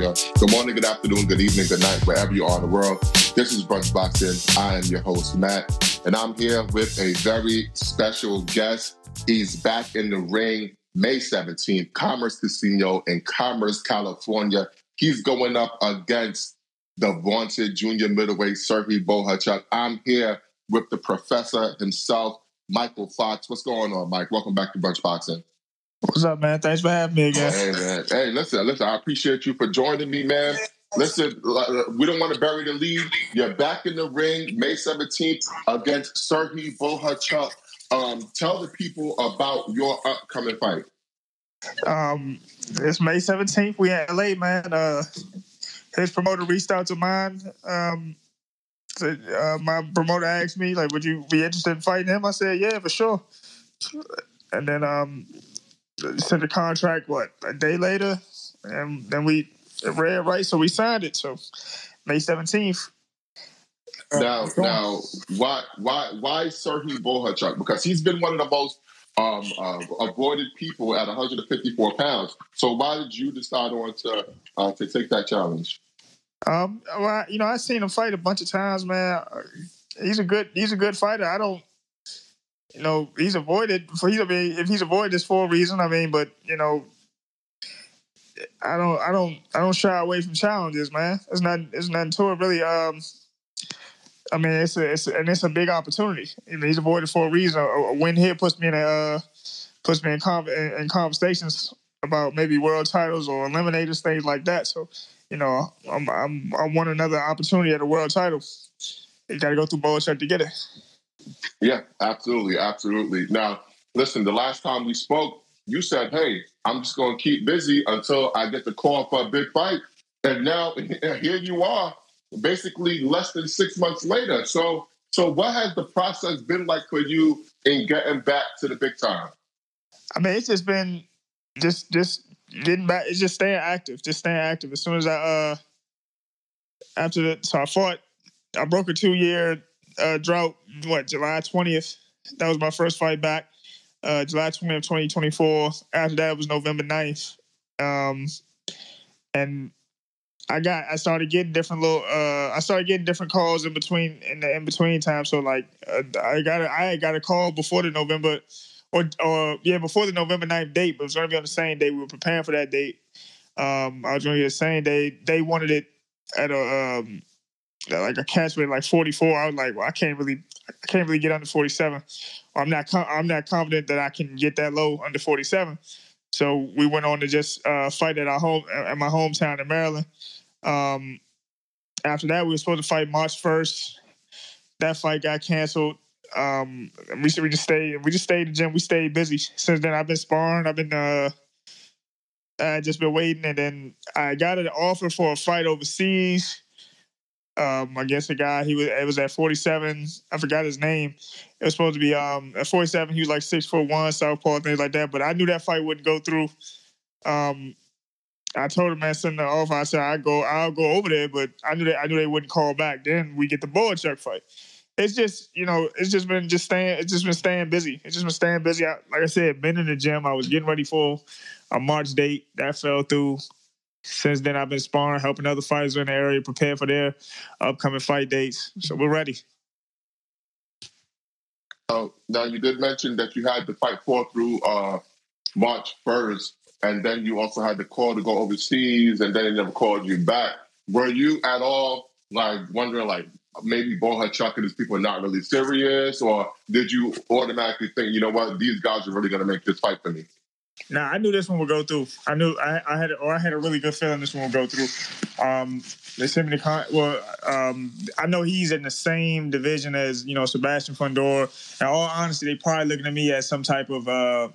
California. Good morning, good afternoon, good evening, good night, wherever you are in the world. This is Brunch Boxing. I am your host, Matt, and I'm here with a very special guest. He's back in the ring May 17th, Commerce Casino in Commerce, California. He's going up against the vaunted junior middleweight Serhii Bohachuk. I'm here with the professor himself, Michael Fox. What's going on, Mike? Welcome back to Brunch Boxing. What's up, man? Thanks for having me again. Hey, man. Hey, listen. I appreciate you for joining me, man. Listen, we don't want to bury the lead. You're back in the ring May 17th against Serhii Bohachuk. Tell the people about your upcoming fight. It's May 17th. We in LA, man. His promoter reached out to mine. My promoter asked me, like, would you be interested in fighting him? I said, yeah, for sure. And then sent the contract, a day later? And then we read right, so we signed it. So May 17th. Now, why Serhii Bohachuk? Because he's been one of the most avoided people at 154 pounds. So why did you decide on to take that challenge? Well, I've seen him fight a bunch of times, man. He's a good fighter. I don't, he's avoided. If he's avoided, it's for a reason. But I don't shy away from challenges, man. It's nothing to it, really. It's a big opportunity. He's avoided for a reason. A win here puts me in conversations about maybe world titles or eliminators, things like that. So, I want another opportunity at a world title. You got to go through Bohachuk to get it. Yeah, absolutely. Now, listen, the last time we spoke, you said, hey, I'm just going to keep busy until I get the call for a big fight. And now here you are, basically less than 6 months later. So what has the process been like for you in getting back to the big time? It's just been just getting back. It's just staying active. As soon as I fought, I broke a 2-year drought. July 20th? That was my first fight back. July 20th, 2024. After that, it was November 9th. And I started getting different different calls in between time. So I had got a call before the November before the November 9th date, but it was going to be on the same day. We were preparing for that date. I was going to get the same day. They wanted it at a catch weight like 44. I was like, well, I can't really get under 47. I'm not confident that I can get that low under 47. So we went on to just fight at my hometown in Maryland. After that, we were supposed to fight March 1st. That fight got canceled. We just stayed in the gym. We stayed busy. Since then, I've been sparring. I just been waiting, and then I got an offer for a fight overseas. Against a guy, it was at 47. I forgot his name. It was supposed to be at 47. He was like 6'1", southpaw, things like that. But I knew that fight wouldn't go through. I told him, man, send the offer. I said I'll go over there, but I knew they wouldn't call back. Then we get the Bohachuk fight. It's just been staying busy. It's just been staying busy. Like I said, been in the gym. I was getting ready for a March date that fell through. Since then, I've been sparring, helping other fighters in the area prepare for their upcoming fight dates. So we're ready. Now, you did mention that you had the fight fall through March 1st, and then you also had the call to go overseas, and then they never called you back. Were you at all wondering maybe Bohachuk and these people are not really serious, or did you automatically think, you know what, these guys are really going to make this fight for me? Nah, I knew this one would go through. I knew I had a really good feeling this one would go through. They sent me I know he's in the same division as Sebastian Fundora. In all honesty, they probably looking at me as some type of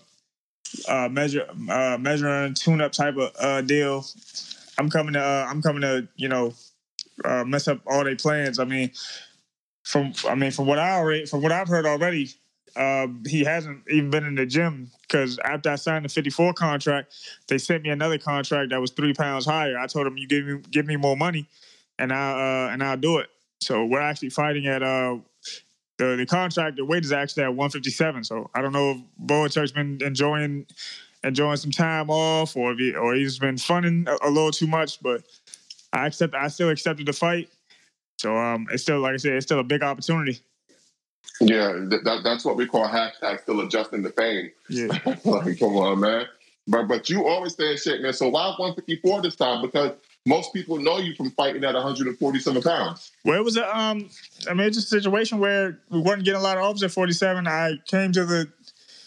measuring tune-up type of deal. I'm coming to mess up all their plans. From what I've heard already. He hasn't even been in the gym because after I signed the 54 contract, they sent me another contract that was 3 pounds higher. I told him, "You give me more money, and I'll do it." So we're actually fighting at the contract. The weight is actually at 157. So I don't know if Bohachuk's been enjoying some time off, or he's been funning a little too much. But I still accepted the fight. So it's still, like I said, it's still a big opportunity. Yeah, that's what we call hashtag still adjusting the pain. Yeah. Like, come on, man. But you always stay in shape, man. So why 154 this time? Because most people know you from fighting at 147 pounds. Well, it was it's a situation where we weren't getting a lot of offers at 47. I just came to the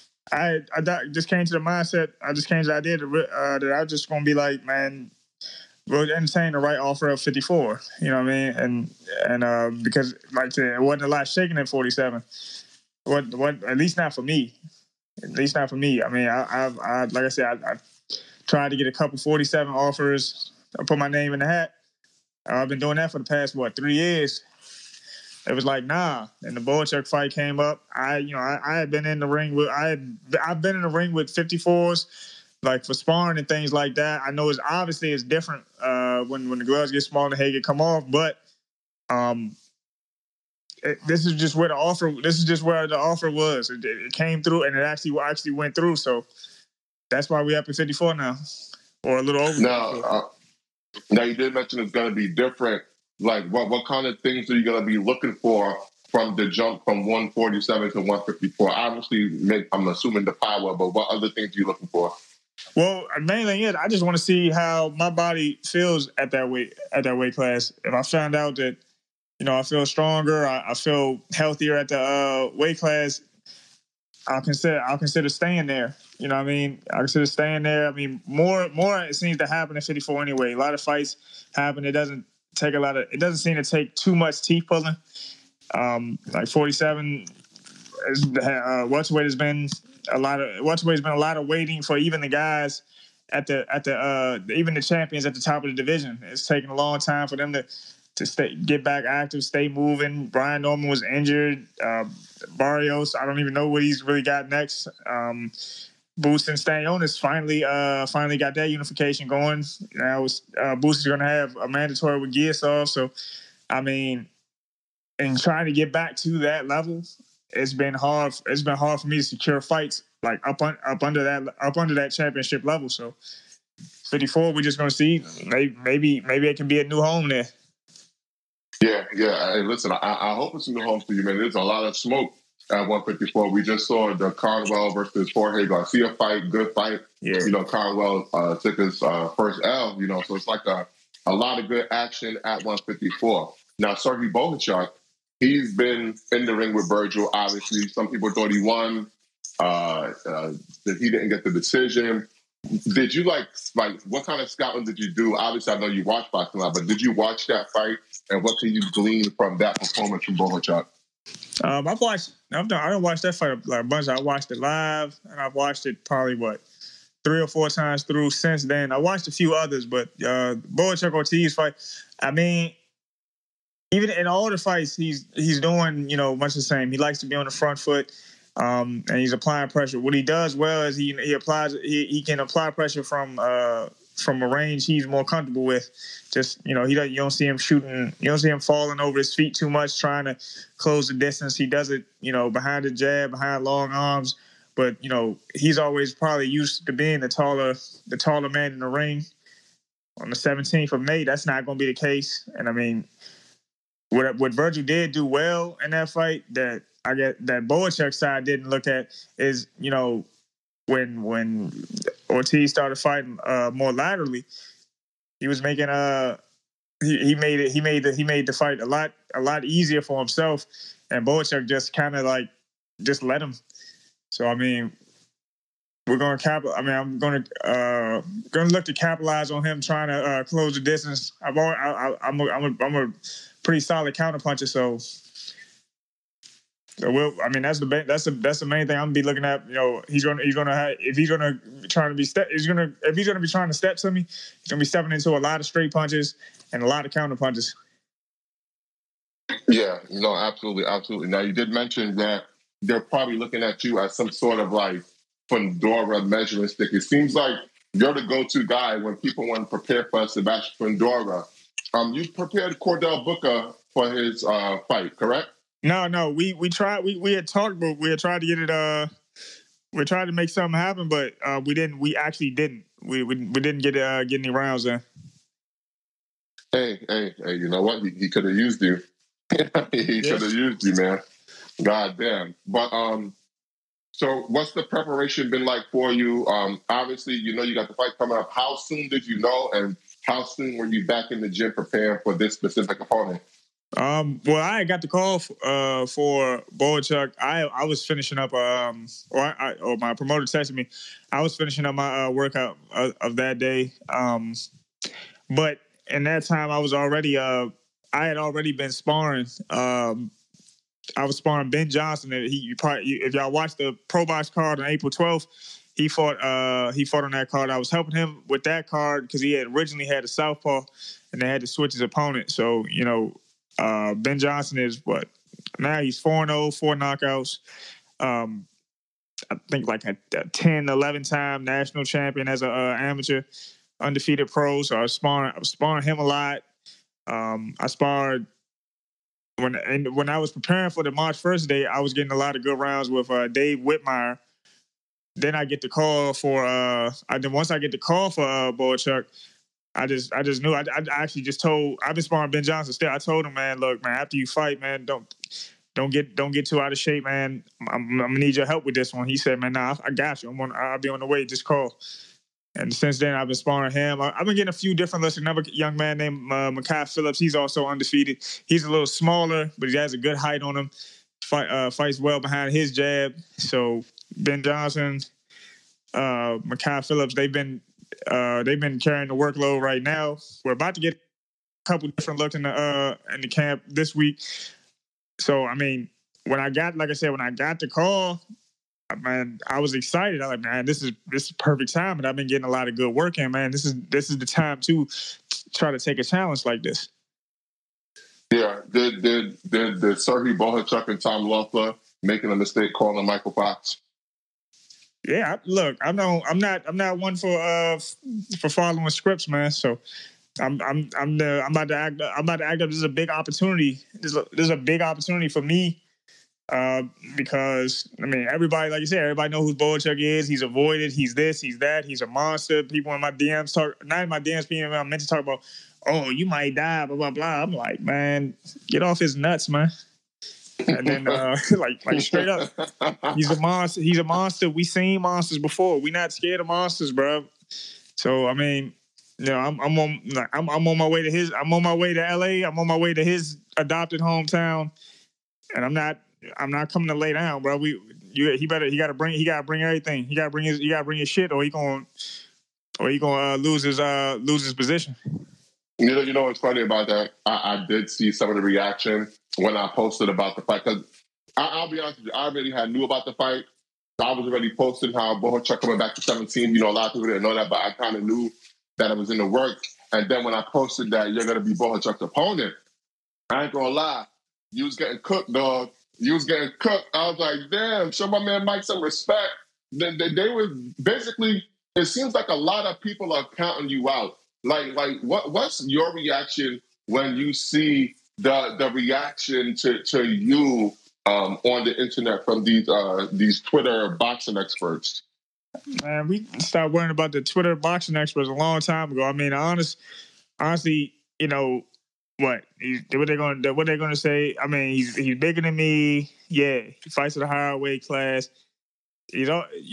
mindset. I just came to the idea that I was just going to be like, man, we'll entertain the right offer of 54. You know what I mean? And because, like I said, it wasn't a lot shaking at 47. What at least not for me. At least not for me. I mean, I like I said, I tried to get a couple 47 offers. I put my name in the hat. I've been doing that for the past 3 years. It was like, nah. And the Bohachuk fight came up. I had been in the ring with I've been in the ring with 54s, like for sparring and things like that. I know it's different when the gloves get small and the head get come off, but this is just where the offer. This is just where the offer was. It came through, and it actually went through. So that's why we're up at 54 now, or a little over. Now you did mention it's going to be different. Like, what kind of things are you going to be looking for from the jump from 147 to 154? Obviously, I'm assuming the power, but what other things are you looking for? Well, the main thing is I just want to see how my body feels at that weight class. If I found out that, I feel stronger, I feel healthier at the weight class, I'll consider staying there. You know what I mean? I consider staying there. I mean, more it seems to happen at 54 anyway. A lot of fights happen. It doesn't seem to take too much teeth pulling. Like 47, welterweight has been a lot of waiting for even the guys at the even the champions at the top of the division. It's taken a long time for them to get back active, stay moving. Brian Norman was injured. Barrios, I don't even know what he's really got next. Boots and Stanionis finally got that unification going. Now Boots is going to have a mandatory with Giasov. So, I mean, in trying to get back to that level, it's been hard. It's been hard for me to secure fights like up under that championship level. So, 54, we're just going to see. Maybe it can be a new home there. Yeah. Hey, listen, I hope it's a new home for you, man. There's a lot of smoke at 154. We just saw the Carwell versus Jorge Garcia fight. Good fight. Yeah. Carwell took his first L, so it's like a lot of good action at 154. Now, Sergey Bohachuk, he's been in the ring with Virgil, obviously. Some people thought he won, that he didn't get the decision. Did you what kind of scouting did you do? Obviously, I know you watch boxing a lot, but did you watch that fight? And what can you glean from that performance from Bohachuk? I don't watch that fight like a bunch. I watched it live, and I've watched it probably 3 or 4 times through since then. I watched a few others, but Bohachuk Ortiz fight. I mean, even in all the fights, he's doing much the same. He likes to be on the front foot, and he's applying pressure. What he does well is he can apply pressure from a range he's more comfortable with. Just you don't see him shooting. You don't see him falling over his feet too much, trying to close the distance. He does it, behind the jab, behind long arms. But he's always probably used to being the taller man in the ring. On the 17th of May, that's not going to be the case. And I mean, what Virgil did do well in that fight that I get that Bohachuk side didn't look at is when Ortiz started fighting more laterally, he was making he made the fight a lot easier for himself, and Bohachuk just kind of just let him. So I mean, we're going to I'm going to look to capitalize on him trying to close the distance. I'm a pretty solid counterpuncher, so. So that's the main thing I'm gonna be looking at. If he's gonna be trying to step to me, he's gonna be stepping into a lot of straight punches and a lot of counter punches. Yeah, absolutely. Now you did mention that they're probably looking at you as some sort of Fundora measuring stick. It seems like you're the go-to guy when people want to prepare for Sebastian Fundora. You prepared Cordell Booker for his fight, correct? No. We tried. We had talked, but we had tried to get it. We tried to make something happen, but we didn't. We actually didn't. We didn't get any rounds in. Hey, you know what? He could have used you. He could have used you, man. God damn. But so what's the preparation been like for you? Obviously, you know you got the fight coming up. How soon did you know, and how soon were you back in the gym preparing for this specific opponent? Well, I got the call for Bohachuk. I was finishing up, or my promoter texted me. I was finishing up my workout of that day. But in that time, I was already I had already been sparring. I was sparring Ben Johnson. If y'all watched the Pro Box card on April 12th, he fought on that card. I was helping him with that card because he had originally had a southpaw, and they had to switch his opponent. So Ben Johnson is what now he's 4-0, 4 knockouts. I think like a 10, 11 time national champion as an amateur, undefeated pro. So I was sparring him a lot. I sparred. When I was preparing for the March 1st day, I was getting a lot of good rounds with Dave Whitmire. Then I get the call for once I get the call for Bohachuk, I just knew. I actually just told. I've been sparring Ben Johnson still. I told him, man, look, man, after you fight, man, don't get too out of shape, man. I'm gonna need your help with this one. He said, man, nah, I got you. I'll be on the way. Just call. And since then, I've been sparring him. I've been getting a few different looks. Another young man named Makai Phillips. He's also undefeated. He's a little smaller, but he has a good height on him. Fights well behind his jab. So Ben Johnson, Makai Phillips, they've been carrying the workload right now. We're about to get a couple different looks in the camp this week. So I mean, when I got the call, man, I was excited. I was like, man, this is perfect time, and I've been getting a lot of good work in, man. This is the time to try to take a challenge like this. Yeah, did Serhiy Bohachuk and Tom Loeffler making a mistake calling Michael Fox? Yeah, look, I'm not one for following scripts, man. So I'm about to act up. This is a big opportunity. This is a big opportunity for me. Because I mean, everybody, like you said, everybody know who Bohachuk is. He's avoided. He's this. He's that. He's a monster. People in my DMs not in my DMs, being I meant to talk about. Oh, you might die. Blah blah blah. I'm like, man, get off his nuts, man. And then, like straight up, he's a monster. He's a monster. We seen monsters before. We not scared of monsters, bro. So I mean, I'm on my way to his. I'm on my way to LA. I'm on my way to his adopted hometown, and I'm not coming to lay down, bro. He gotta bring everything. He gotta bring his shit, or he gonna lose his position. You know what's funny about that? I did see some of the reaction when I posted about the fight, because I'll be honest with you, I already knew about the fight. I was already posting how Bohachuk coming back to 17. You know, a lot of people didn't know that, but I kind of knew that it was in the works. And then when I posted that you're gonna be Bohachuk's opponent, I ain't gonna lie, you was getting cooked, dog. You was getting cooked. I was like, damn, show my man Mike some respect. They were basically, it seems like a lot of people are counting you out. Like what's your reaction when you see the reaction to you on the internet from these Twitter boxing experts? Man, we stopped worrying about the Twitter boxing experts a long time ago. I mean, honestly, you know, what they're gonna say? I mean, he's bigger than me. Yeah, he fights at a higher weight class. He's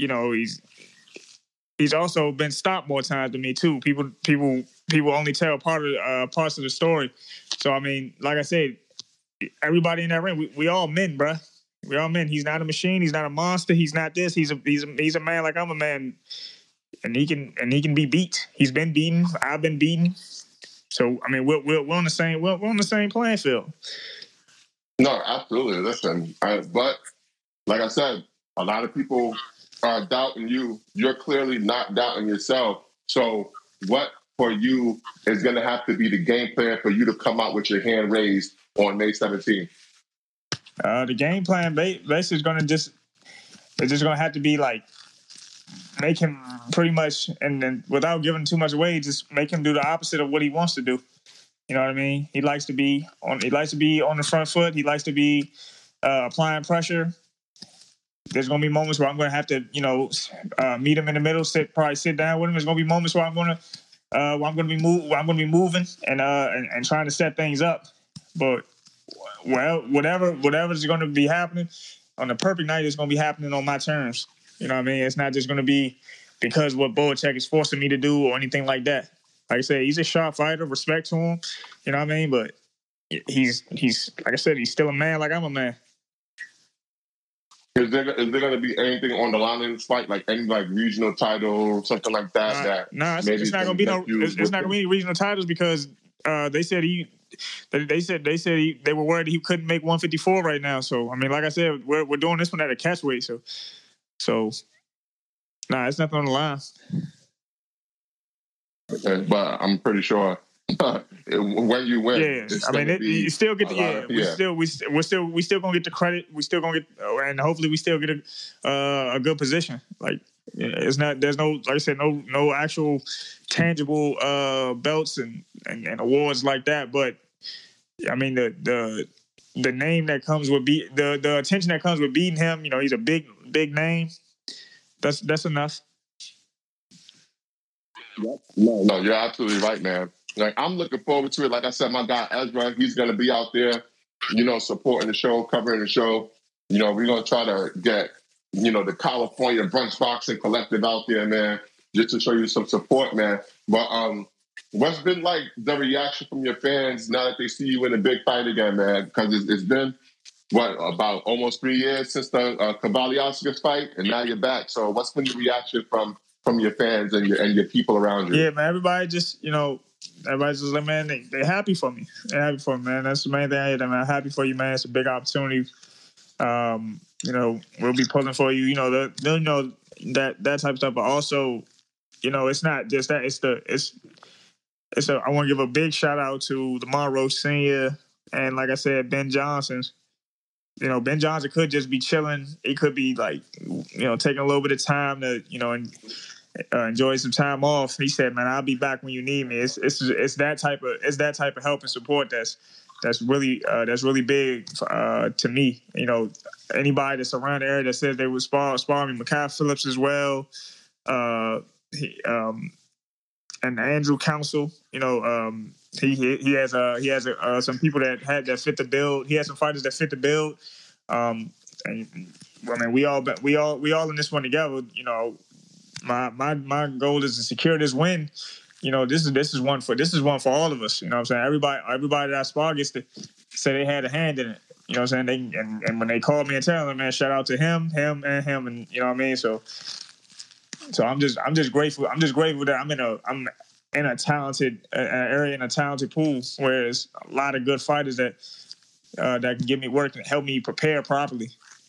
also been stopped more times than me too. People only tell parts of the story. So I mean, like I said, everybody in that ring, we all men, bruh. We all men. He's not a machine. He's not a monster. He's not this. He's a man like I'm a man, and he can be beat. He's been beaten. I've been beaten. So I mean, we're on the same playing field. No, absolutely. Listen, but like I said, a lot of people are doubting you. You're clearly not doubting yourself. So what for you is going to have to be the game plan for you to come out with your hand raised on May 17th? The game plan basically is going to just have to be like, make him pretty much, and then without giving too much away, just make him do the opposite of what he wants to do. You know what I mean? He likes to be on the front foot. He likes to be applying pressure. There's going to be moments where I'm going to have to, meet him in the middle, sit down with him. There's going to be moments where I'm going to I'm going to be moving and trying to set things up. But whatever's going to be happening on the perfect night is going to be happening on my terms. You know what I mean? It's not just going to be because what Belichick is forcing me to do or anything like that. Like I said, he's a sharp fighter. Respect to him. You know what I mean? But he's like I said, he's still a man like I'm a man. Is there going to be anything on the line in this fight, like any like regional title or something like that? It's not going to be no. It's not going to be regional titles because they said they were worried he couldn't make 154 right now. So I mean, like I said, we're doing this one at a catch weight. So it's nothing on the line. Okay, but I'm pretty sure when you win, I mean, you still get we're still gonna get the credit. We still gonna get, and hopefully we still get a good position. Like there's no, like I said, no actual tangible belts and awards like that. But I mean the name that comes with the attention that comes with beating him. You know, he's a big name. That's enough. No, you're absolutely right, man. Like, I'm looking forward to it. Like I said, my guy Ezra, he's going to be out there, supporting the show, covering the show. We're going to try to get, the California Brunch Boxing Collective out there, man, just to show you some support, man. But what's been like the reaction from your fans now that they see you in a big fight again, man? Because it's been, about almost 3 years since the Cavalli-Oscar fight, and now you're back. So what's been the reaction from your fans and your people around you? Yeah, man, everybody's just like, man, they're happy for me. They're happy for me, man. That's the main thing I hate. I'm happy for you, man. It's a big opportunity. We'll be pulling for you. They'll know that type of stuff. But also, it's not just that. I want to give a big shout out to Lamont Roach Sr. and, like I said, Ben Johnson. Ben Johnson could just be chilling. He could be like, taking a little bit of time to, enjoy some time off. He said, "Man, I'll be back when you need me." It's that type of help and support that's really big to me. Anybody that's around the area that says they would spar me, Makai Phillips as well, and Andrew Council. He has some people that fit the build. He has some fighters that fit the build. And I mean, we all in this one together. My goal is to secure this win. This is one for all of us. You know what I'm saying? Everybody that I spar gets to say they had a hand in it. You know what I'm saying? And when they called me and tell them, man, shout out to him, and him, and you know what I mean. So I'm just grateful. I'm just grateful that I'm in a talented area, in a talented pool, where there's a lot of good fighters that can give me work and help me prepare properly.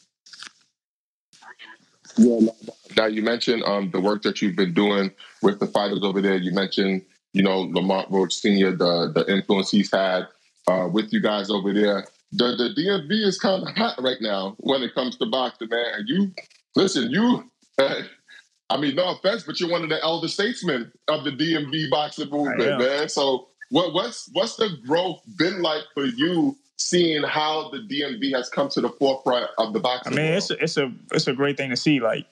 Yeah. Now you mentioned the work that you've been doing with the fighters over there. You mentioned, Lamont Roach Sr., the influence he's had with you guys over there. The DMV is kind of hot right now when it comes to boxing, man. And I mean, no offense, but you're one of the elder statesmen of the DMV boxing movement, man. So what's the growth been like for you, seeing how the DMV has come to the forefront of the boxing world? It's a great thing to see, like,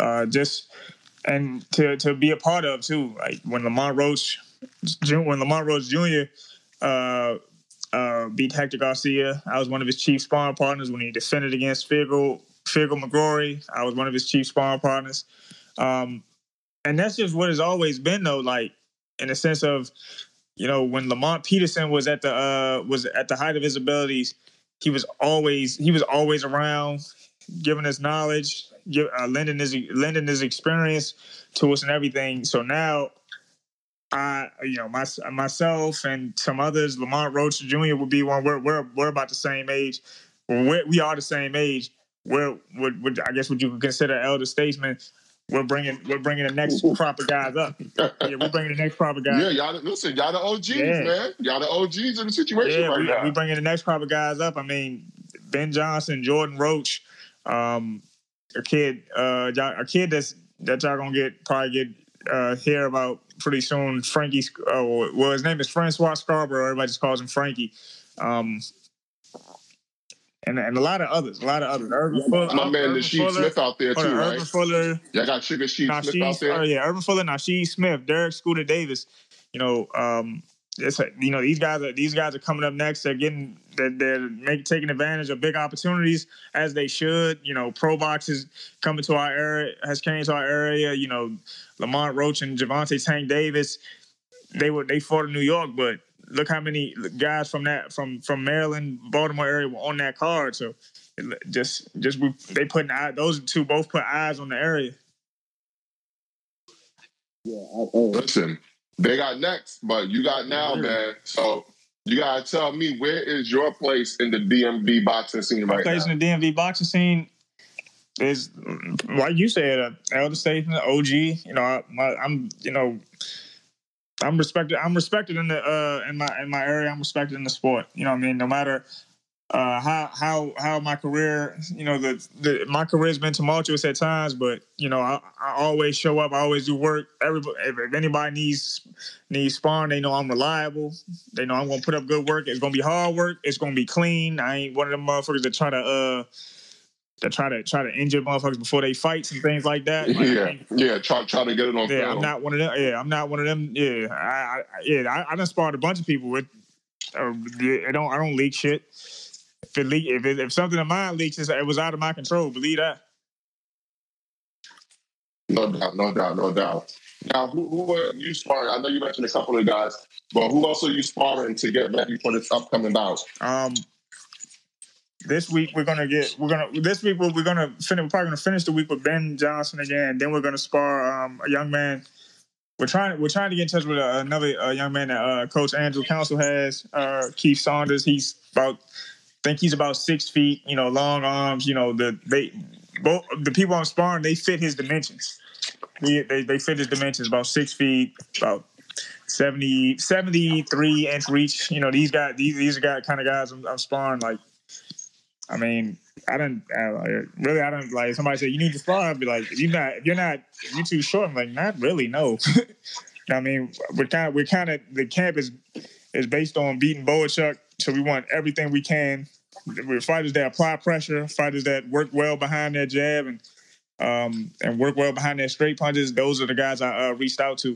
and to be a part of too. Like when Lamont Roach Jr. Beat Hector Garcia, I was one of his chief sparring partners when he defended against Figal McGrory. I was one of his chief sparring partners. And that's just what it's always been, though. Like, in the sense of, when Lamont Peterson was at the height of his abilities, he was always around, giving us knowledge, lending his experience to us and everything. So now, myself and some others, Lamont Roach Jr. would be one. We're about the same age. We are the same age. I guess would you consider elder statesmen? We're bringing the next crop of guys up. Yeah, we're bringing the next crop of guys. Yeah, y'all the OGs, man. Y'all the OGs in the situation right now. We're bringing the next crop of guys up. I mean, Ben Johnson, Jordan Roach, a kid that y'all gonna probably hear about pretty soon. Frankie, his name is Francois Scarborough. Everybody just calls him Frankie. And a lot of others. Urban Fuller, my man, Nasheed Smith out there too, right? Urban Fuller. Y'all got Sugar Sheed Smith out there. Urban Fuller, Nasheed Smith, Derek Scooter Davis. You know, it's these guys are coming up next. They're taking advantage of big opportunities as they should. You know, Pro Box is coming to our area, has came to our area. You know, Lamont Roach and Javante Tank Davis, they fought in New York, but look how many guys from Maryland, Baltimore area were on that card. So they putting those two both put eyes on the area. Yeah, listen, they got next, but you got now, man. So you gotta tell me, where is your place in the DMV boxing scene right now? My place in the DMV boxing scene is, like you said, Elder Statesman, OG. You know, I'm respected. I'm respected in the in my area. I'm respected in the sport. You know what I mean? No matter how my career, you know, my career's been tumultuous at times, but you know, I always show up. I always do work. If anybody needs sparring, they know I'm reliable. They know I'm gonna put up good work. It's gonna be hard work. It's gonna be clean. I ain't one of them motherfuckers that try to injure motherfuckers before they fights and things like that. Like, try to get it on film. I'm not one of them. Yeah, I'm not one of them. Yeah, I done sparred a bunch of people with. I don't leak shit. If something of mine leaks, it was out of my control. Believe that. No doubt. Now, who are you sparring? I know you mentioned a couple of guys, but who else are you sparring to get ready for this upcoming bout? This week we're probably gonna finish the week with Ben Johnson again, and then we're gonna spar a young man. We're trying to get in touch with another young man that Coach Andrew Council has, Keith Saunders. He's about 6 feet, you know, long arms. You know, the people I'm sparring, they fit his dimensions. They fit his dimensions, about 6 feet, about 73 inch reach. You know, these are kind of guys I'm sparring. Like, I mean, I don't like, somebody say you need to spar. I'd be like, if you're too short. I'm like, not really, no. I mean, we're kind of the camp is based on beating Boachuk, so we want everything we can. We're fighters that apply pressure, fighters that work well behind their jab and work well behind their straight punches. Those are the guys I reached out to.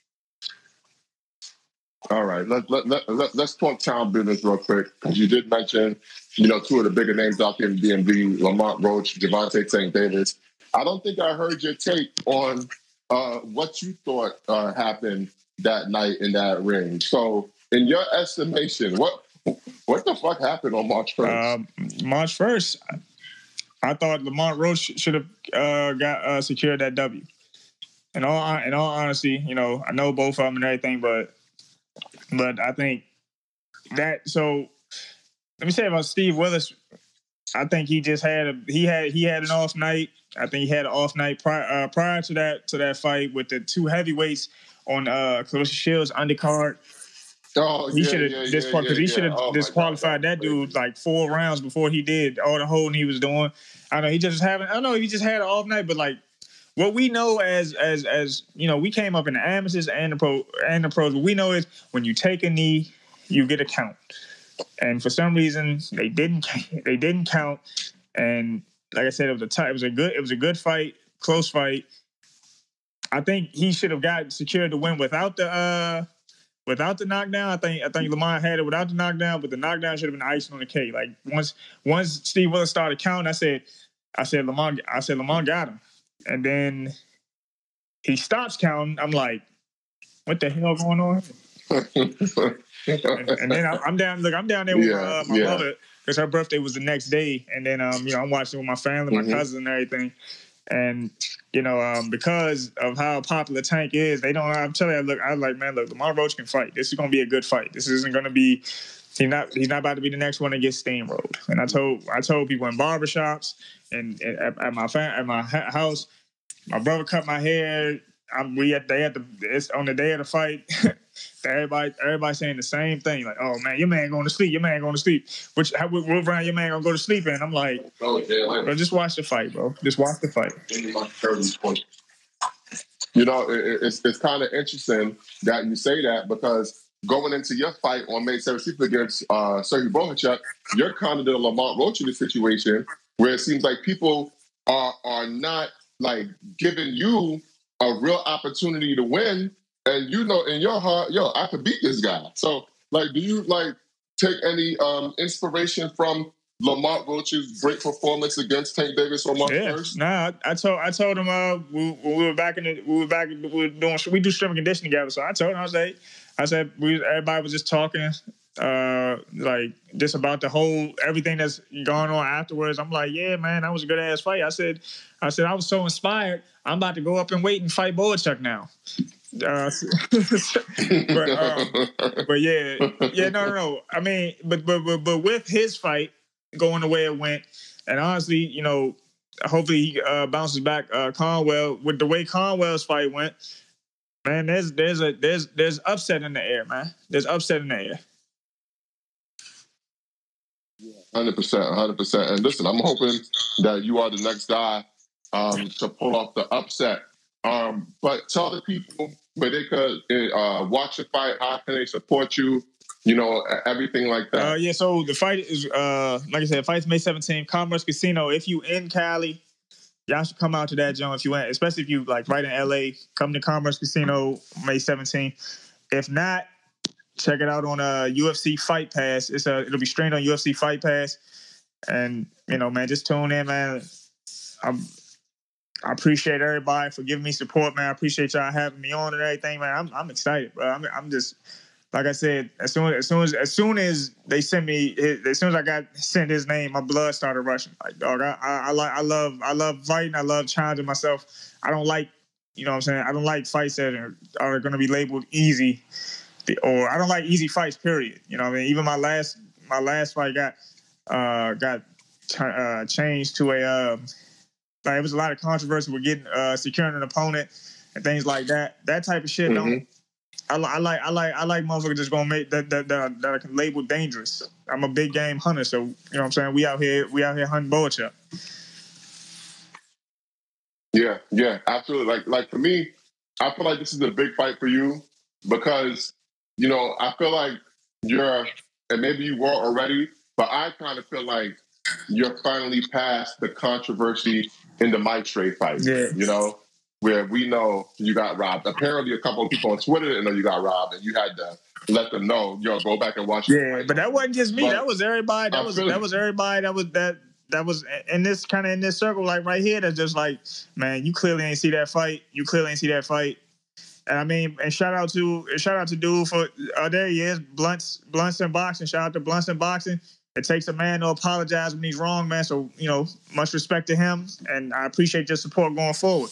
All right, let's talk town business real quick, because you did mention, you know, two of the bigger names out there in DMV, Lamont Roach, Javante Tank Davis. I don't think I heard your take on what you thought happened that night in that ring. So, in your estimation, what the fuck happened on March 1st? March 1st, I thought Lamont Roach should have got secured that W. In all honesty, you know, I know both of them and everything, but I think that. So let me say about Steve Willis. I think he just had an off night. I think he had an off night prior to that fight with the two heavyweights on Clarissa Shields' undercard. Oh, he should have disqualified that dude like 4 rounds before he did all the holding he was doing. I know he just had an off night, but like what we know as you know, we came up in the amateurs and the pros. What we know is when you take a knee, you get a count. And for some reason, they didn't count. And like I said, it was a good fight, close fight. I think he should have secured the win without the knockdown. I think Lamont had it without the knockdown, but the knockdown should have been icing on the cake. Like once Steve Willis started counting, I said Lamont got him. And then he stops counting. I'm like, what the hell going on? and then I'm down there with my mother, because her birthday was the next day. And then you know, I'm watching with my family, my cousins and everything. And you know, because of how popular Tank is, they don't. I'm telling you, look, Lamont Roach can fight. This is going to be a good fight. This isn't going to be. He's not about to be the next one that gets steamrolled. And I told people in barbershops and at my house, my brother cut my hair. It's on the day of the fight. Everybody saying the same thing. Like, oh man, your man going to sleep. What round your man gonna go to sleep in? I'm like, bro, just watch the fight, bro. Just watch the fight. You know, it's kind of interesting that you say that, because going into your fight on May 17th against Sergey Bohachuk, you're kind of the Lamont Roach in the situation, where it seems like people are not like giving you a real opportunity to win, and you know in your heart, yo, I could beat this guy. So, like, do you like take any inspiration from Lamont Roach's great performance against Tank Davis on March 1st? Nah, I told him we were back we do strength and conditioning together. So I told him I said everybody was just talking like just about the whole everything that's going on afterwards. I'm like, yeah, man, that was a good ass fight. I said I was so inspired. I'm about to go up and wait and fight Boychuk now. But yeah, no. I mean, but with his fight going the way it went, and honestly, you know, hopefully he bounces back. Conwell, with the way Conwell's fight went, man, there's upset in the air, man. There's upset in the air. 100%. And listen, I'm hoping that you are the next guy to pull off the upset. But tell the people where they could watch the fight, how can they support you, you know, everything like that. Yeah, so the fight is, like I said, the fight's May 17th, Commerce Casino. If you in Cali, y'all should come out to that joint if you want, especially if you like right in LA, come to Commerce Casino May 17th. If not, check it out on UFC Fight Pass. It'll be streamed on UFC Fight Pass. And, you know, man, just tune in, man. I appreciate everybody for giving me support, man. I appreciate y'all having me on and everything, man. I'm excited, bro. I'm just, like I said, as soon as they sent me, as soon as I got sent his name, my blood started rushing. Like, dog, I love fighting. I love challenging myself. I don't like, you know what I'm saying? I don't like fights that are going to be labeled easy, or I don't like easy fights, period. You know what I mean? Even my last fight got changed to a, like, it was a lot of controversy with getting securing an opponent and things like that. That type of shit. Mm-hmm. I like motherfuckers just gonna make that I can label dangerous. I'm a big game hunter, so you know what I'm saying. We out here hunting Boychuk. Yeah, absolutely. Like for me, I feel like this is a big fight for you because, you know, I feel like and maybe you were already, but I kind of feel like you're finally past the controversy in the Mike Trey fight. Yeah. You know, where we know you got robbed. Apparently, a couple of people on Twitter didn't know you got robbed, and you had to let them know, yo, go back and watch. Yeah, but that wasn't just me. That was everybody. That was everybody. That was in this circle, like right here. That's just like, man, you clearly ain't see that fight. And I mean, and shout out to dude for there he is, Blunts and Boxing. Shout out to Blunts and Boxing. It takes a man to apologize when he's wrong, man. So, you know, much respect to him, and I appreciate your support going forward.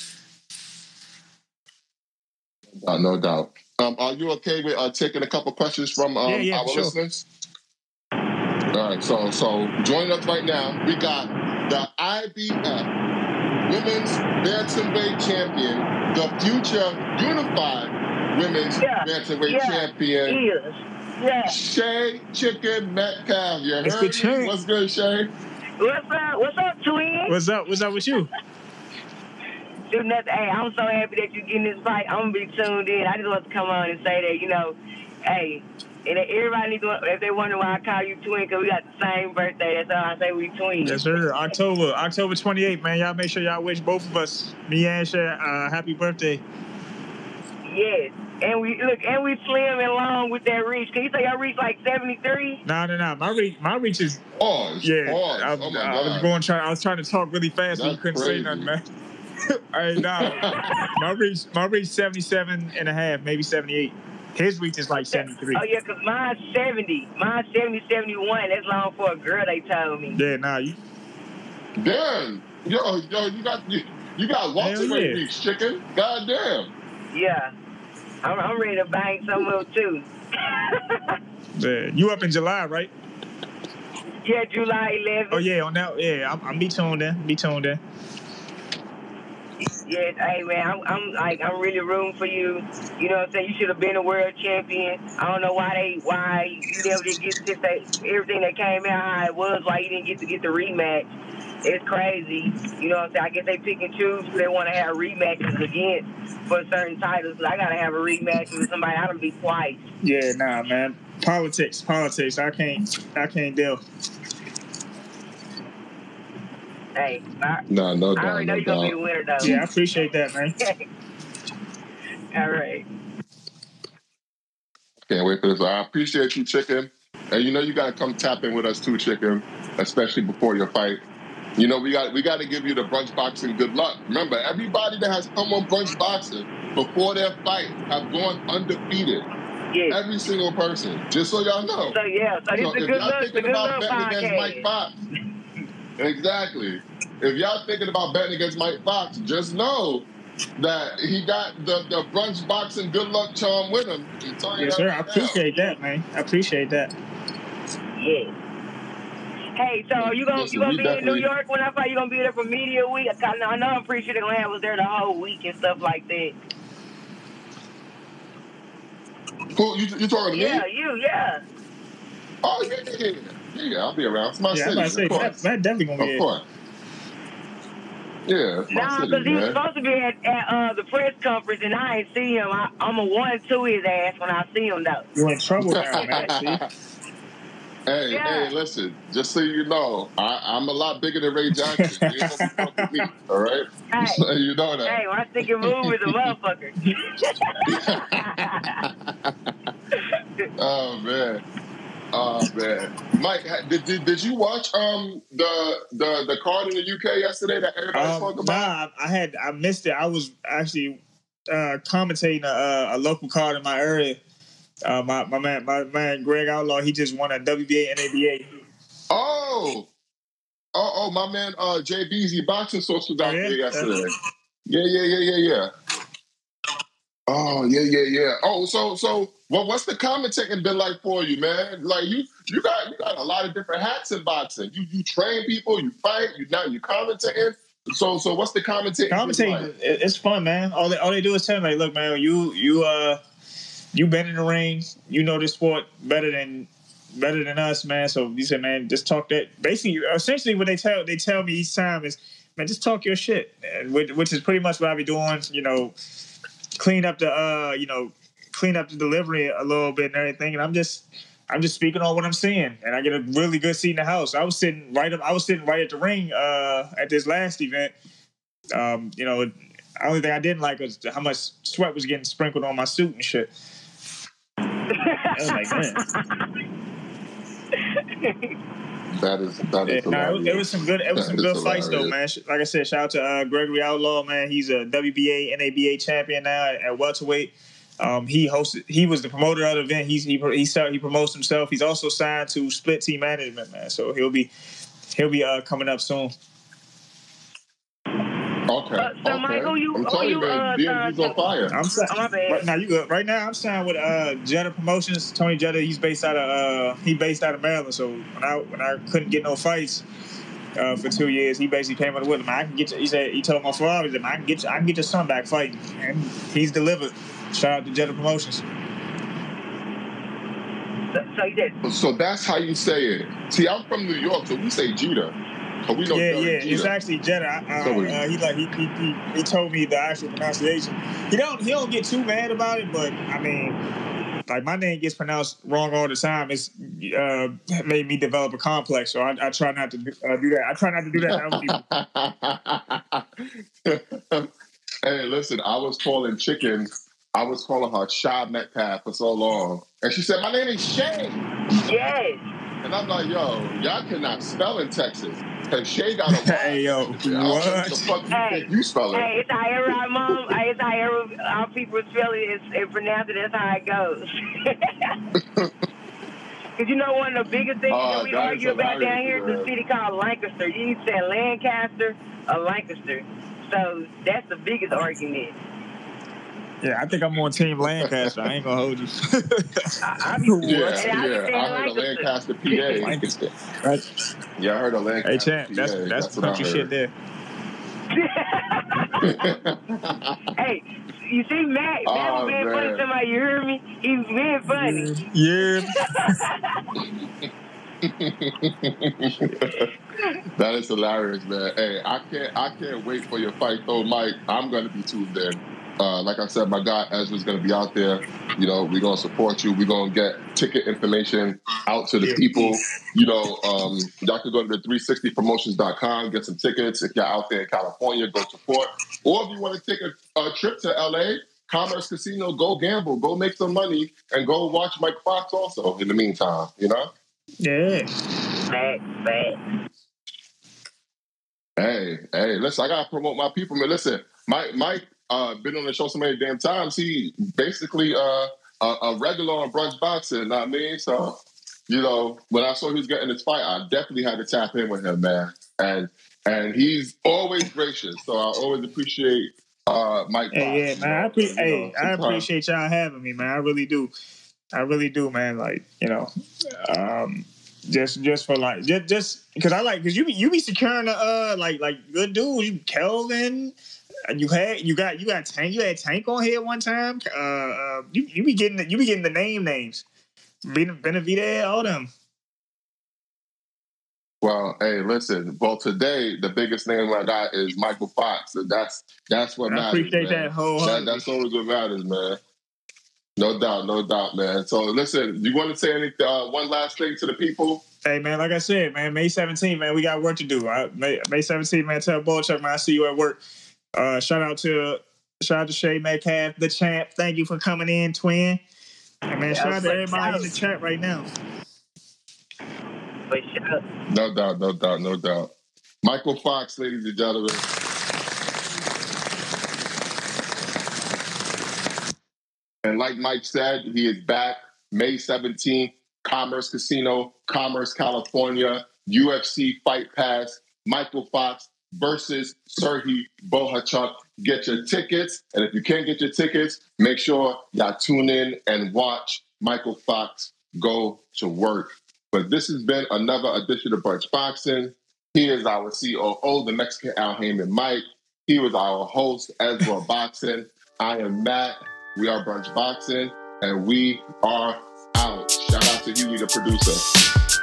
No doubt. Are you okay with taking a couple questions from our listeners? All right. So joining us right now, we got the IBF Women's Bantamweight Champion, the future Unified Women's Bantamweight Champion. Yeah. Shay Chicken Metcalf. You heard me? What's good, Shay? What's up, twin? What's up with you? Do nothing. Hey, I'm so happy that you're getting this fight. I'm gonna be tuned in. I just want to come on and say that, you know, hey, and everybody needs to, if they wonder why I call you twin, because we got the same birthday. That's how I say we twins. Yes, sir. October 28th, man. Y'all make sure y'all wish both of us, me and Shay, happy birthday. Yes. And we slim and long with that reach. Can you say I reach like 73? No. My reach is. Pause. Yeah. Pause. I was trying to talk really fast, so you couldn't say nothing, man. Hey, my reach 77 and a half, maybe 78. His reach is like 73. Oh yeah, because mine's 70. Mine's 70, 71. That's long for a girl, they told me. Yeah, you. Damn. Yo, you got welterweight reach, chicken. God damn. Yeah. I'm ready to bang some up too. Yeah, you up in July, right? Yeah, July 11th. Oh yeah, on that. Yeah, I'm be tuned in. Yes, hey man, I'm really rooting for you. You know what I'm saying? You should have been a world champion. I don't know why you never did get everything that came out how it was. Why you didn't get the rematch? It's crazy. You know what I'm saying? I guess they pick and choose who they want to have rematches against for certain titles. But I gotta have a rematch with somebody I done beat twice. Yeah, nah, man. Politics. I can't deal. Hey, no doubt. I already know you're gonna be the winner, though. Yeah, I appreciate that, man. All right. Can't wait for this. I appreciate you, Chicken. And you know you got to come tap in with us too, Chicken, especially before your fight. You know, we got to give you the Brunch Boxing good luck. Remember, everybody that has come on Brunch Boxing before their fight have gone undefeated. Yes. Every single person. Just so y'all know. So this is the good luck, thinking about betting against Mike Fox, exactly. If y'all thinking about betting against Mike Fox, just know that he got the Brunch Boxing good luck charm with him. Yes, sir. I appreciate that, man. I appreciate that. Yeah. Hey, so are you gonna be in New York when I fight? You gonna be there for media week? I know I'm pretty sure they're gonna have us there the whole week and stuff like that. Who you talking to me? Yeah, you, yeah. Oh yeah. I'll be around. It's my city. I'm about to say that definitely gonna be. Of course. Yeah, it's my city, because he was supposed to be at the press conference, and I ain't see him. I'm a 1-2 his ass when I see him, though. You're in trouble now, man. Hey, listen, just so you know, I'm a lot bigger than Ray Jackson. You ain't gonna be fucking me, all right? Hey, so you know that. Hey, my stick and move is a motherfucker. Oh man, Mike, did you watch the card in the UK yesterday that everybody spoke about? Nah, I missed it. I was actually commentating a local card in my area. My man Greg Outlaw, he just won a WBA and ABA. Oh, my man Jay Beasley boxing source was out there yesterday. Yeah. Oh, yeah. Oh, so what's the commentating been like for you, man? Like you got a lot of different hats in boxing. You train people, you fight, you commentating. So what's the commentating? Commentating, like? It's fun, man. All they do is tell me, like, look, man, you been in the ring, you know this sport better than us, man. So you said, man, just talk that. Basically, essentially, what they tell me each time is, man, just talk your shit, which is pretty much what I be doing. You know, clean up the delivery a little bit and everything. And I'm just speaking on what I'm seeing, and I get a really good seat in the house. I was sitting right at the ring at this last event. You know, the only thing I didn't like was how much sweat was getting sprinkled on my suit and shit. I was like, man. That is it was some good fights though, man. Like I said, shout out to Gregory Outlaw, man. He's a WBA and ABA champion now at welterweight. He was the promoter of the event. He promotes himself. He's also signed to Split Team Management, man. So he'll be coming up soon. Okay. So Mike, I'm telling you, man, DMG's on fire. I'm signed right now. You good? Right now, I'm signed with Jetta Promotions. Tony Jetta. He's based out of Maryland. So when I couldn't get no fights for 2 years, he basically came up with him. I can get you. He told my father that I can get your son back fighting, and he's delivered. Shout out to Jetta Promotions. So he did. So that's how you say it. See, I'm from New York, so we say Jeter. So we know it's actually Jetta. He told me the actual pronunciation. He don't get too mad about it, but I mean, like my name gets pronounced wrong all the time. It's made me develop a complex, so I try not to do that. I try not to do that to other people. Hey, listen, I was calling her Sha Metcalf for so long, and she said, "My name is Shay." Yes. And I'm like, yo, y'all cannot spell in Texas. And Shay got a Hey, yo, what? The fuck you spell it? Hey, it's however our mom, it's however our people spell it and pronounce it. That's how it goes. Because you know one of the biggest things that we argue about down here is the city called Lancaster. You need to say Lancaster or Lancaster. So that's the biggest argument. Yeah, I think I'm on Team Lancaster. I ain't gonna hold you. I heard of Lancaster, PA. Yeah, I heard of Lancaster. Hey, champ, that's country shit there. Hey, you see, Matt was being funny to somebody. You hear me? He's being funny. Yeah. That is hilarious, man. Hey, I can't wait for your fight, though, Mike. I'm gonna be tuned in. Like I said, my guy Ezra's going to be out there. You know, we're going to support you. We're going to get ticket information out to the people. You know, y'all can go to the 360promotions.com, get some tickets. If you're out there in California, go support. Or if you want to take a trip to LA, Commerce Casino, go gamble, go make some money, and go watch Mike Fox also in the meantime, you know? Yeah. Hey, listen, I got to promote my people, man. Listen, Mike been on the show so many damn times. He basically a regular on Brunch Boxing, you know what I mean? So, you know, when I saw he was getting this fight, I definitely had to tap in with him, man. And he's always gracious, so I always appreciate Mike Fox. Hey, yeah, man. I appreciate y'all having me, man. I really do, man. Like, you know, just for like, just because I like, because you be securing the like good dudes. You Kelvin, you had Tank on here one time. You be getting the names, Benavidez, all them. Well, hey, listen. Well, today the biggest name I got is Michael Fox. So that's what matters. I appreciate that wholeheartedly. That's always what matters, man. No doubt, man. So, listen, you want to say anything? One last thing to the people? Hey, man, like I said, man, May 17th, man, we got work to do. May 17th, man, tell Bullchuck, man, I see you at work. Shout out to Shay Metcalf, the champ. Thank you for coming in, twin. And, man, shout out to everybody in the chat right now. No doubt. Michael Fox, ladies and gentlemen. And like Mike said, he is back May 17th, Commerce Casino, Commerce, California, UFC Fight Pass, Michael Fox versus Serhii Bohachuk. Get your tickets. And if you can't get your tickets, make sure y'all tune in and watch Michael Fox go to work. But this has been another edition of Brunch Boxing. He is our COO, the Mexican Al Heyman Mike. He was our host, Ezra Boxing. I am Matt. We are Brunch Boxing, and we are out. Shout out to Huey, the producer.